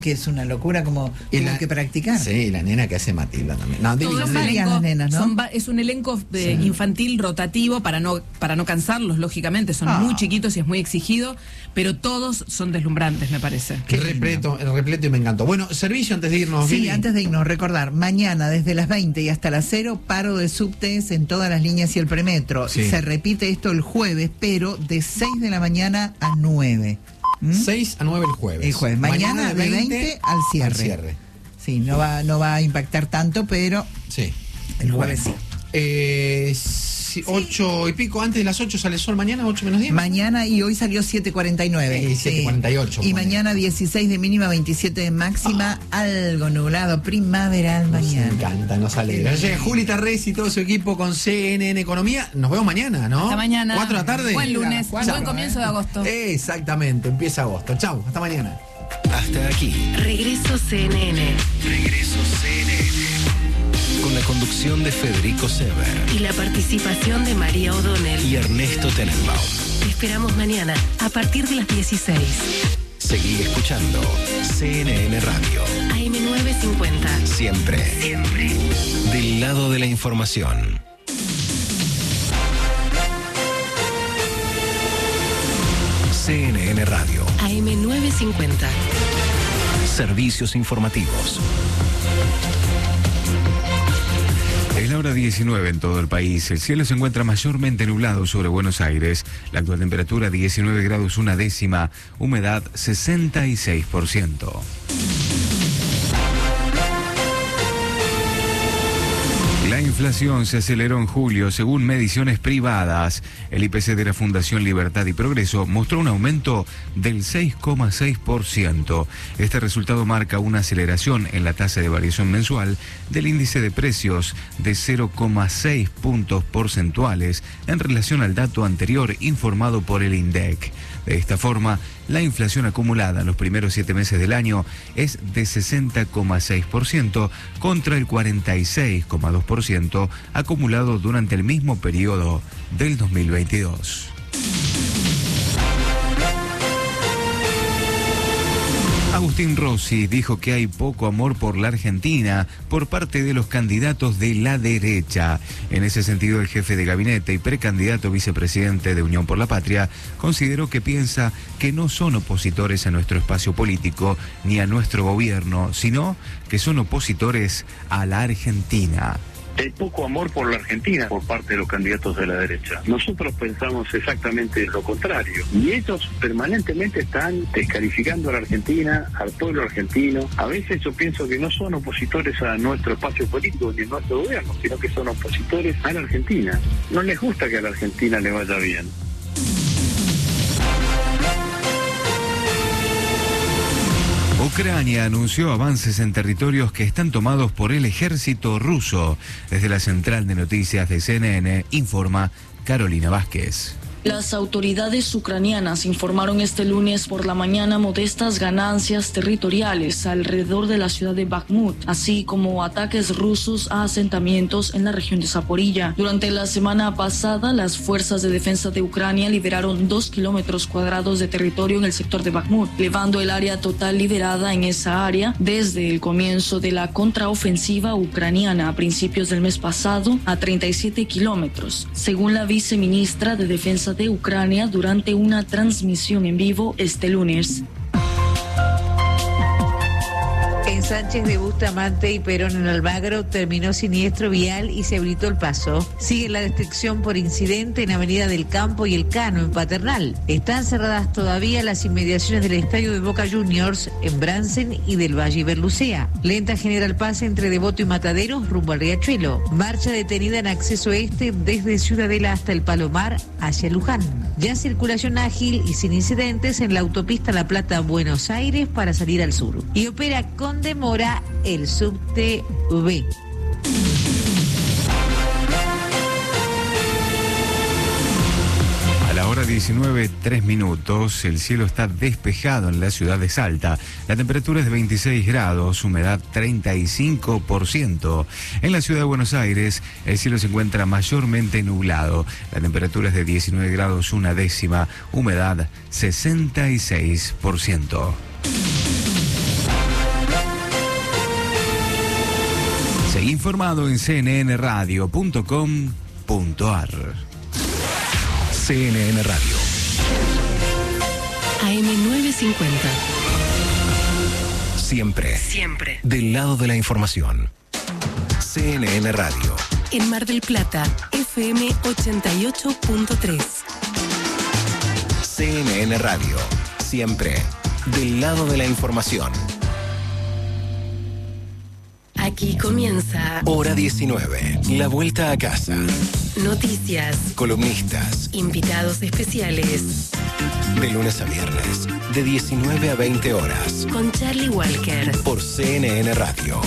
que es una locura como tuvo que practicar. Sí, la nena que hace Matilda también. No, Todo son varias las nenas, ¿no? es un elenco infantil rotativo para no cansarlos, lógicamente, son muy chiquitos y es muy exigido, pero todos son deslumbrantes, me parece. El repleto y me encantó. Bueno, servicio antes de irnos. Sí, Billy. antes de irnos, recordar, mañana desde las 20 y hasta las 0, paro de subtes en todas las líneas y el premetro. Sí. Se repite esto el jueves, pero de 6 de la mañana a 9. 6 a 9 el jueves. El jueves. Mañana de 20 al cierre. Sí, no va a impactar tanto, pero sí. El jueves sí. 8 y pico, antes de las 8 sale el sol mañana, 8 menos 10. Mañana y hoy salió 7:49. 7:48. Y mañana 16 de mínima, 27 de máxima, algo nublado, primaveral mañana. Nos encanta, nos alegra. Juli Tarrés y todo su equipo con CNN Economía. Nos vemos mañana, ¿no? Hasta mañana. 4 de la tarde. Buen lunes, buen comienzo de agosto. Exactamente, empieza agosto. Chau, hasta mañana. Hasta aquí. Regreso CNN. Regreso CNN. Con la conducción de Federico Sever Y la participación de María O'Donnell. y Ernesto Tenenbaum. Te esperamos mañana a partir de las 16. Seguí escuchando CNN Radio. AM950. Siempre del lado de la información. CNN Radio. AM950. Servicios informativos. Es la hora 19 en todo el país. El cielo se encuentra mayormente nublado sobre Buenos Aires. La actual temperatura 19 grados 1/10, humedad 66%. La inflación se aceleró en julio según mediciones privadas. El IPC de la Fundación Libertad y Progreso mostró un aumento del 6,6%. Este resultado marca una aceleración en la tasa de variación mensual del índice de precios de 0,6 puntos porcentuales en relación al dato anterior informado por el INDEC. De esta forma, la inflación acumulada en los primeros 7 meses del año es de 60,6% contra el 46,2% acumulado durante el mismo periodo del 2022. Agustín Rossi dijo que hay poco amor por la Argentina por parte de los candidatos de la derecha. En ese sentido, el jefe de gabinete y precandidato vicepresidente de Unión por la Patria consideró que piensa que no son opositores a nuestro espacio político ni a nuestro gobierno, sino que son opositores a la Argentina. Hay poco amor por la Argentina por parte de los candidatos de la derecha. Nosotros pensamos exactamente lo contrario. Y ellos permanentemente están descalificando a la Argentina, al pueblo argentino. A veces yo pienso que no son opositores a nuestro espacio político ni a nuestro gobierno, sino que son opositores a la Argentina. No les gusta que a la Argentina le vaya bien. Ucrania anunció avances en territorios que están tomados por el ejército ruso. Desde la central de noticias de CNN, informa Carolina Vázquez. Las autoridades ucranianas informaron este lunes por la mañana modestas ganancias territoriales alrededor de la ciudad de Bakhmut, así como ataques rusos a asentamientos en la región de Zaporilla. Durante la semana pasada, las fuerzas de defensa de Ucrania liberaron 2 kilómetros cuadrados de territorio en el sector de Bakhmut, elevando el área total liberada en esa área desde el comienzo de la contraofensiva ucraniana a principios del mes pasado a 37 kilómetros, según la viceministra de Defensa de Ucrania durante una transmisión en vivo este lunes. En Sánchez de Bustamante y Perón en Almagro terminó siniestro vial y se habilitó el paso. Sigue la restricción por incidente en Avenida del Campo y El Cano en Paternal. Están cerradas todavía las inmediaciones del estadio de Boca Juniors en Bransen y del Valle Berlucea. Lenta genera el pase entre Devoto y Mataderos rumbo al Riachuelo. Marcha detenida en acceso este desde Ciudadela hasta el Palomar hacia Luján. Ya circulación ágil y sin incidentes en la autopista La Plata-Buenos Aires para salir al sur. Y opera con demora el subte B. A la hora 19:03, el cielo está despejado en la ciudad de Salta. La temperatura es de 26 grados, humedad 35%. En la ciudad de Buenos Aires, el cielo se encuentra mayormente nublado. La temperatura es de 19 grados 1/10, humedad 66%. Informado en cnnradio.com.ar. CNN Radio. AM950. Siempre del lado de la información. CNN Radio. En Mar del Plata, FM 88.3. CNN Radio. Siempre del lado de la información. Aquí comienza Hora 19. La vuelta a casa. noticias, Columnistas. invitados especiales De lunes a viernes. De 19 a 20 horas. con Charlie Walker. Por CNN Radio.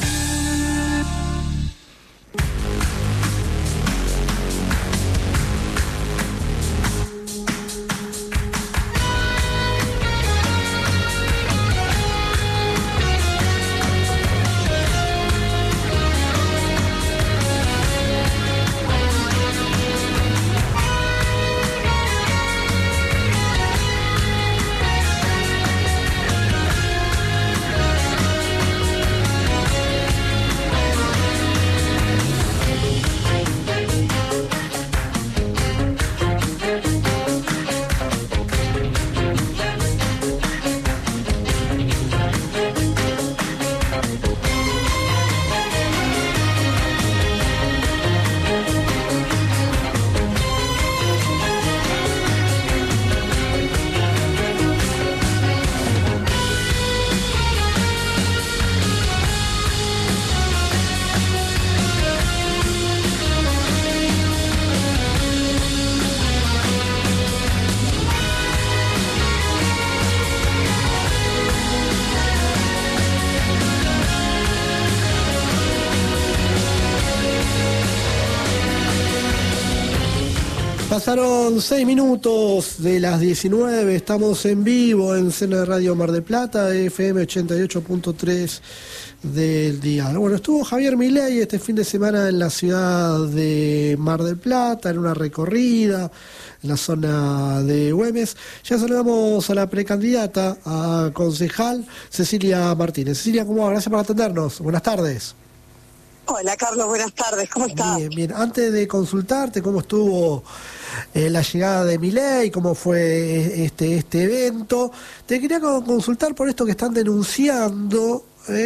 Pasaron 6 minutos de las 19, estamos en vivo en CNN Radio Mar del Plata, FM 88.3 del día. Bueno, estuvo Javier Milei este fin de semana en la ciudad de Mar del Plata, en una recorrida en la zona de Güemes. Ya saludamos a la precandidata a concejal Cecilia Martínez. Cecilia, ¿cómo va? Gracias por atendernos. Buenas tardes. Hola Carlos, buenas tardes, ¿cómo estás? Bien, bien. Antes de consultarte cómo estuvo la llegada de Milei, cómo fue este evento, te quería consultar por esto que están denunciando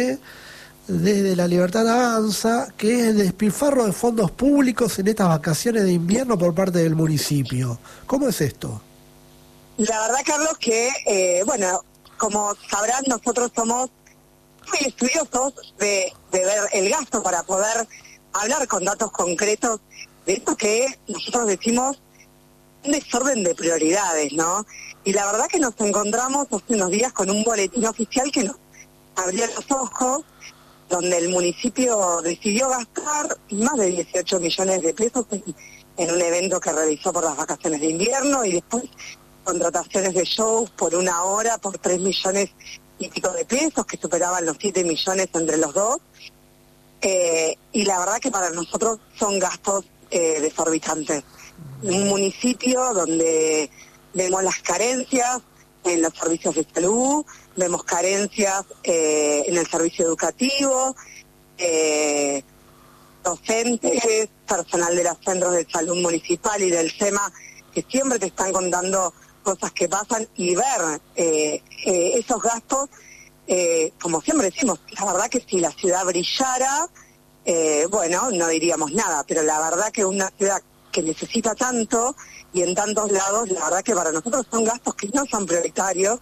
desde La Libertad Avanza, que es el despilfarro de fondos públicos en estas vacaciones de invierno por parte del municipio. ¿Cómo es esto? La verdad, Carlos, que, bueno, como sabrán, nosotros somos muy estudiosos de ver el gasto para poder hablar con datos concretos de esto que nosotros decimos un desorden de prioridades, ¿no? Y la verdad que nos encontramos hace unos días con un boletín oficial que nos abrió los ojos, donde el municipio decidió gastar más de 18 millones de pesos en un evento que realizó por las vacaciones de invierno, y después contrataciones de shows por 1 hora por 3 millones y pico de pesos, que superaban los 7 millones entre los dos. Y la verdad que para nosotros son gastos desorbitantes. Un municipio donde vemos las carencias en los servicios de salud, vemos carencias en el servicio educativo, docentes, personal de los centros de salud municipal y del SEMA, que siempre te están contando cosas que pasan, y ver esos gastos, como siempre decimos, la verdad que si la ciudad brillara, bueno, no diríamos nada, pero la verdad que una ciudad que necesita tanto y en tantos lados, la verdad que para nosotros son gastos que no son prioritarios.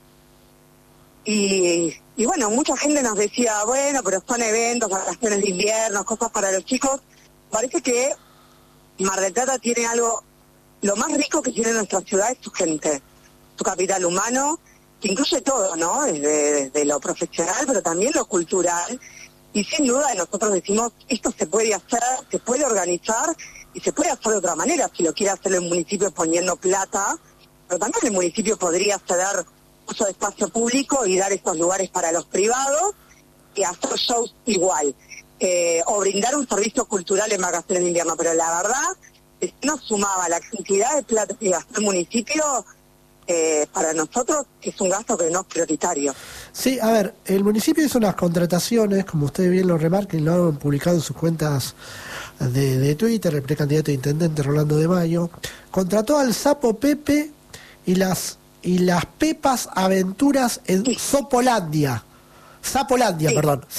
Y bueno, mucha gente nos decía, bueno, pero son eventos, vacaciones de invierno, cosas para los chicos. Parece que Mar del Plata tiene algo, lo más rico que tiene nuestra ciudad es su gente, su capital humano, que incluye todo, ¿no? Desde lo profesional, pero también lo cultural. Y sin duda nosotros decimos, esto se puede hacer, se puede organizar y se puede hacer de otra manera, si lo quiere hacer el municipio poniendo plata, pero también el municipio podría ceder uso de espacio público y dar esos lugares para los privados y hacer shows igual, o brindar un servicio cultural en vacaciones de invierno. Pero la verdad, si no sumaba la cantidad de plata que gastó el municipio, para nosotros es un gasto que no es prioritario. Sí, a ver, el municipio hizo unas contrataciones, como ustedes bien lo remarquen, lo han publicado en sus cuentas de Twitter, el precandidato a intendente Rolando de Mayo, contrató al Sapo Pepe y las Pepas Aventuras en Sapolandia. Sapolandia.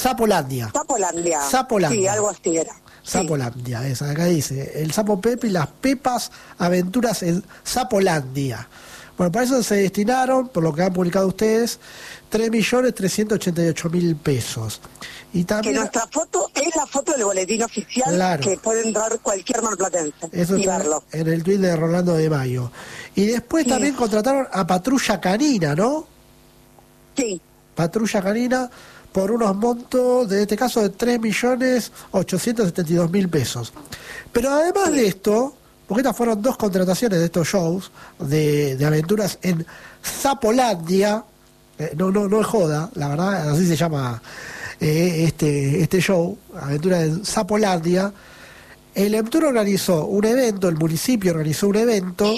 Sí, algo así era. Sapolandia, esa acá dice, el Sapo Pepe y las Pepas Aventuras en Sapolandia. Bueno, para eso se destinaron, por lo que han publicado ustedes, 3.388.000 pesos. Y también, que nuestra foto es la foto del boletín oficial, claro, que puede entrar cualquier marplatense eso y verlo. En el tuit de Rolando de Mayo. Y después también contrataron a Patrulla Canina, ¿no? Sí. Patrulla Canina por unos montos, de este caso, de 3.872.000 pesos. Pero además de esto, porque estas fueron 2 contrataciones de estos shows de aventuras en Sapolandia, no es joda, la verdad, así se llama este show, Aventuras en Sapolandia. El EMTUR organizó un evento, el municipio organizó un evento,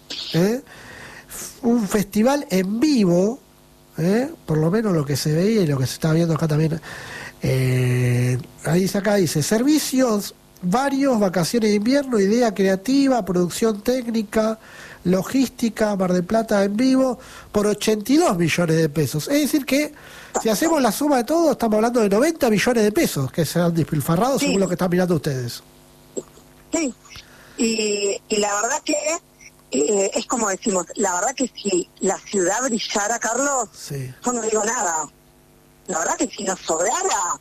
un festival en vivo, por lo menos lo que se veía y lo que se está viendo acá también, acá dice, servicios varios, vacaciones de invierno, idea creativa, producción técnica, logística, Mar del Plata en vivo, por 82 millones de pesos. Es decir que, si hacemos la suma de todo, estamos hablando de 90 millones de pesos que se han despilfarrado, según lo que están mirando ustedes. Sí, y la verdad que es como decimos, la verdad que si la ciudad brillara, Carlos, yo no digo nada. La verdad que si nos sobrara,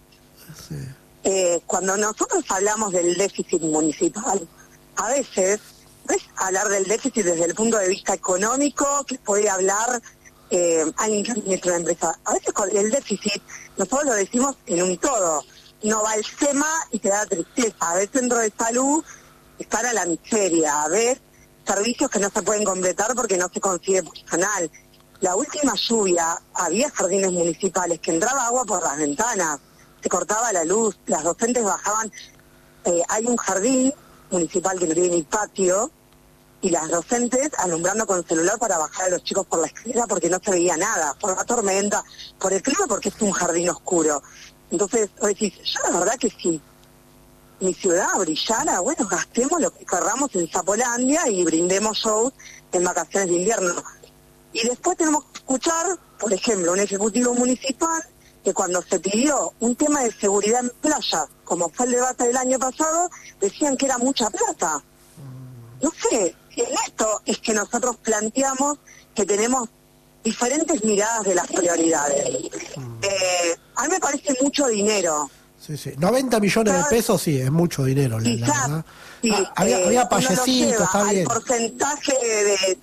cuando nosotros hablamos del déficit municipal, a veces no es hablar del déficit desde el punto de vista económico, que puede hablar alguien que administra una empresa. A veces con el déficit nosotros lo decimos en un todo. No va el SEMA y te da tristeza. A veces dentro de salud están a la miseria. A veces servicios que no se pueden completar porque no se consigue personal. La última lluvia había jardines municipales que entraba agua por las ventanas, se cortaba la luz, las docentes bajaban. Hay un jardín municipal que no tiene ni patio y las docentes alumbrando con celular para bajar a los chicos por la escalera porque no se veía nada, por la tormenta, por el clima, porque es un jardín oscuro. Entonces, vos decís, yo la verdad que sí, mi ciudad brillara, bueno, gastemos lo que querramos en Sapolandia y brindemos shows en vacaciones de invierno. Y después tenemos que escuchar, por ejemplo, un ejecutivo municipal que cuando se pidió un tema de seguridad en playa, como fue el debate del año pasado, decían que era mucha plata. No sé, en esto es que nosotros planteamos que tenemos diferentes miradas de las prioridades. A mí me parece mucho dinero. Sí. 90 millones de pesos, sí, es mucho dinero, la verdad. Sí, había payecitos, está bien. El porcentaje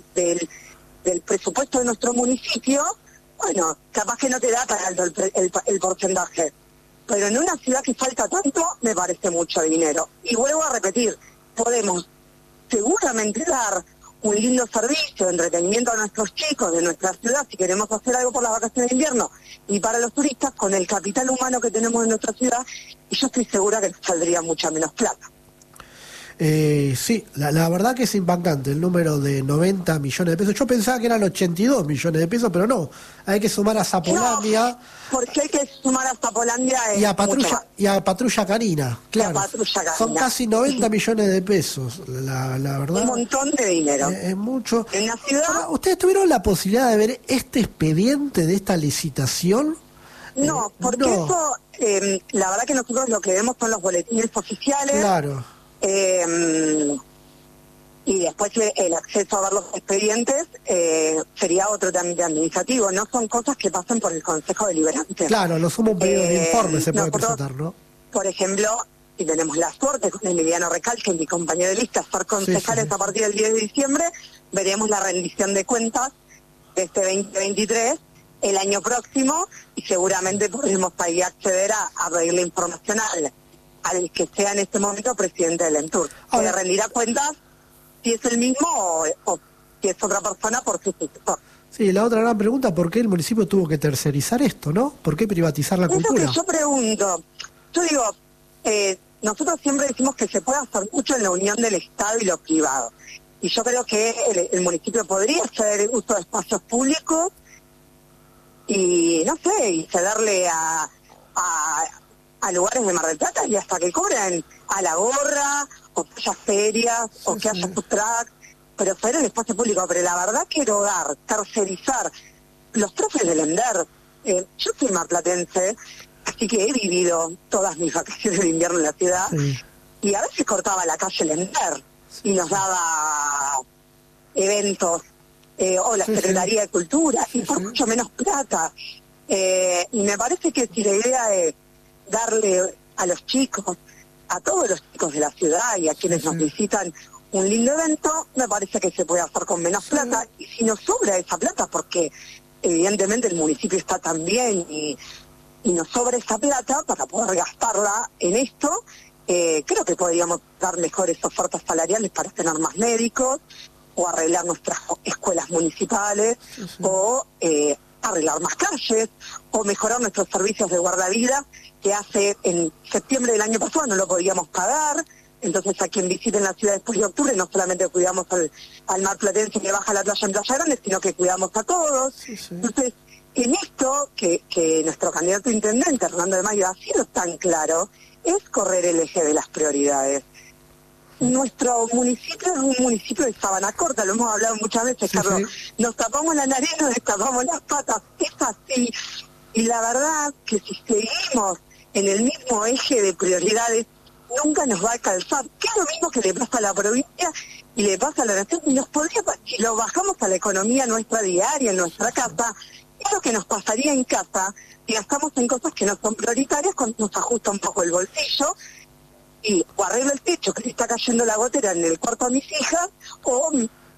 del presupuesto de nuestro municipio, bueno, capaz que no te da tan alto el porcentaje. Pero en una ciudad que falta tanto, me parece mucho dinero. Y vuelvo a repetir, podemos seguramente dar un lindo servicio de entretenimiento a nuestros chicos de nuestra ciudad si queremos hacer algo por las vacaciones de invierno y para los turistas con el capital humano que tenemos en nuestra ciudad, y yo estoy segura que nos saldría mucha menos plata. Sí, la verdad que es impactante el número de 90 millones de pesos. Yo pensaba que eran 82 millones de pesos, pero no, hay que sumar a Sapolandia. No, porque hay que sumar a Sapolandia y a Patrulla Canina, claro. Son casi 90 millones de pesos, la verdad. Un montón de dinero. Es mucho. En la ciudad. Ahora, ¿ustedes tuvieron la posibilidad de ver este expediente de esta licitación? No, porque eso, la verdad que nosotros lo que vemos son los boletines oficiales. Claro. Y después el acceso a ver los expedientes sería otro trámite administrativo, no son cosas que pasan por el Consejo Deliberante. Claro, lo sumo un pedido de informe se puede presentar, ¿no? Por ejemplo, si tenemos la suerte con Emiliano Recalque, mi compañero de lista, ser concejales a partir del 10 de diciembre, veremos la rendición de cuentas de este 2023 el año próximo y seguramente podremos ahí acceder a pedirle información al que sea en este momento presidente del EMTUR. Que le rendirá cuentas si es el mismo o si es otra persona por su sucesor. Sí, la otra gran pregunta, ¿por qué el municipio tuvo que tercerizar esto, no? ¿Por qué privatizar la cultura? Eso que yo pregunto. Yo digo, nosotros siempre decimos que se puede hacer mucho en la unión del Estado y lo privado. Y yo creo que el municipio podría hacer uso de espacios públicos y, no sé, y cederle a lugares de Mar del Plata y hasta que cobren a la gorra, o que haya ferias, o que haya food truck, pero ceder el espacio público. Pero la verdad que erogar, tercerizar, los profes del ENDER, yo soy marplatense, así que he vivido todas mis vacaciones de invierno en la ciudad, y a veces cortaba la calle el ENDER y nos daba eventos, o la Secretaría de Cultura, y por mucho menos plata. Y me parece que si la idea es darle a los chicos, a todos los chicos de la ciudad y a quienes nos visitan, un lindo evento, me parece que se puede hacer con menos plata. Y si nos sobra esa plata, porque evidentemente el municipio está tan bien y nos sobra esa plata para poder gastarla en esto, creo que podríamos dar mejores ofertas salariales para tener más médicos, o arreglar nuestras escuelas municipales, o arreglar más calles, o mejorar nuestros servicios de guardavidas, que en septiembre del año pasado no lo podíamos pagar. Entonces, a quien visite en la ciudad después de octubre, no solamente cuidamos al marplatense que baja a la playa en Playa Grande, sino que cuidamos a todos. Entonces, en esto que nuestro candidato a intendente, Hernando de Mayo, ha sido tan claro, es correr el eje de las prioridades. Nuestro municipio es un municipio de Sabana Corta, lo hemos hablado muchas veces, Carlos. Nos tapamos la nariz, nos tapamos las patas, es así. Y la verdad que si seguimos en el mismo eje de prioridades, nunca nos va a alcanzar. Que es lo mismo que le pasa a la provincia y le pasa a la nación. Y si lo bajamos a la economía nuestra diaria, en nuestra casa, es lo que nos pasaría en casa si gastamos en cosas que no son prioritarias, cuando nos ajusta un poco el bolsillo, y o arreglo el techo que le está cayendo la gotera en el cuarto a mis hijas, o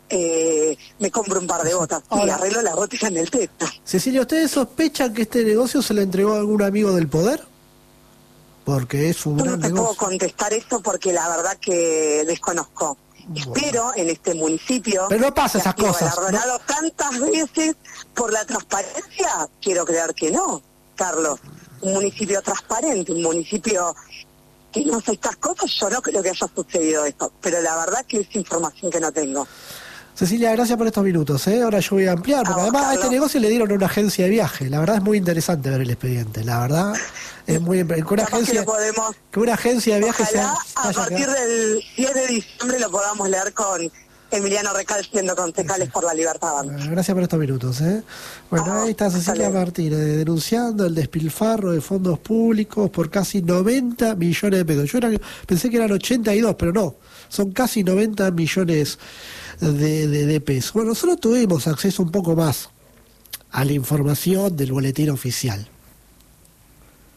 me compro un par de botas y arreglo la gotera en el techo. Cecilia, ¿ustedes sospechan que este negocio se le entregó a algún amigo del poder? Porque es un gran negocio. No te puedo contestar eso porque la verdad que desconozco. Bueno. Espero en este municipio, pero no pasa esas cosas, galardonado tantas veces por la transparencia, quiero creer que no, Carlos. Un municipio transparente, un municipio que no hace estas cosas, yo no creo que haya sucedido esto, pero la verdad que es información que no tengo. Cecilia, gracias por estos minutos, Ahora yo voy a ampliar, porque además a este negocio le dieron a una agencia de viaje. La verdad es muy interesante ver el expediente, la verdad es muy... Que una agencia de viaje sea... a partir del 10 de diciembre lo podamos leer con Emiliano Recal siendo concejales por la libertad. Gracias por estos minutos, Bueno, ahí está Cecilia Martínez denunciando el despilfarro de fondos públicos por casi 90 millones de pesos. Yo pensé que eran 82, pero no, son casi 90 millones de pesos. Bueno, nosotros tuvimos acceso un poco más a la información del boletín oficial.